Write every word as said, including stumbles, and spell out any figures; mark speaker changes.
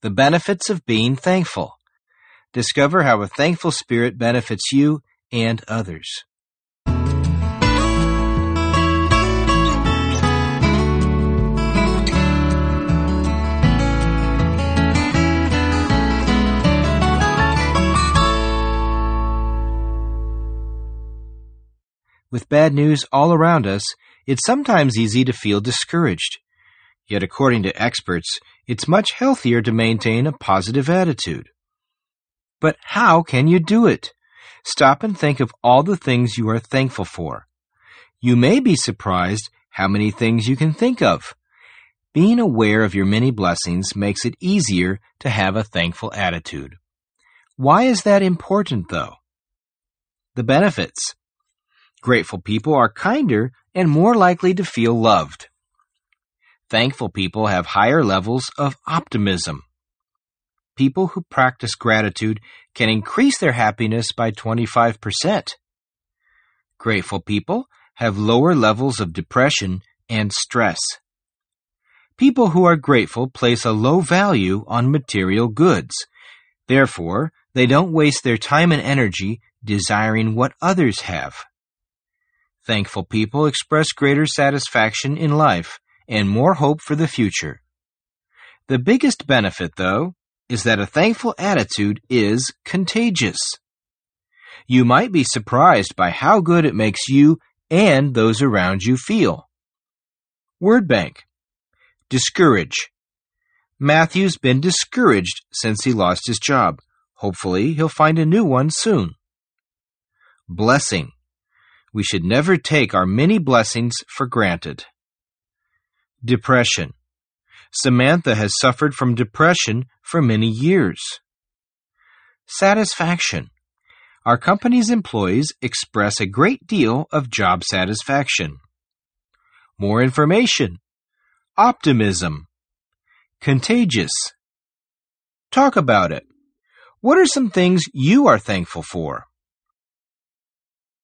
Speaker 1: The benefits of being thankful. Discover how a thankful spirit benefits you and others. With bad news all around us, it's sometimes easy to feel discouraged. Yet according to experts, it's much healthier to maintain a positive attitude. But how can you do it? Stop and think of all the things you are thankful for. You may be surprised how many things you can think of. Being aware of your many blessings makes it easier to have a thankful attitude. Why is that important, though? The benefits. Grateful people are kinder and more likely to feel loved. Thankful people have higher levels of optimism. People who practice gratitude can increase their happiness by twenty-five percent. Grateful people have lower levels of depression and stress. People who are grateful place a low value on material goods. Therefore, they don't waste their time and energy desiring what others have. Thankful people express greater satisfaction in life and more hope for the future. The biggest benefit, though, is that a thankful attitude is contagious. You might be surprised by how good it makes you and those around you feel. Word bank. Discourage. Matthew's been discouraged since he lost his job. Hopefully, he'll find a new one soon. Blessing. We should never take our many blessings for granted. Depression. Samantha has suffered from depression for many years. Satisfaction. Our company's employees express a great deal of job satisfaction. More information. Optimism. Contagious. Talk about it. What are some things you are thankful for?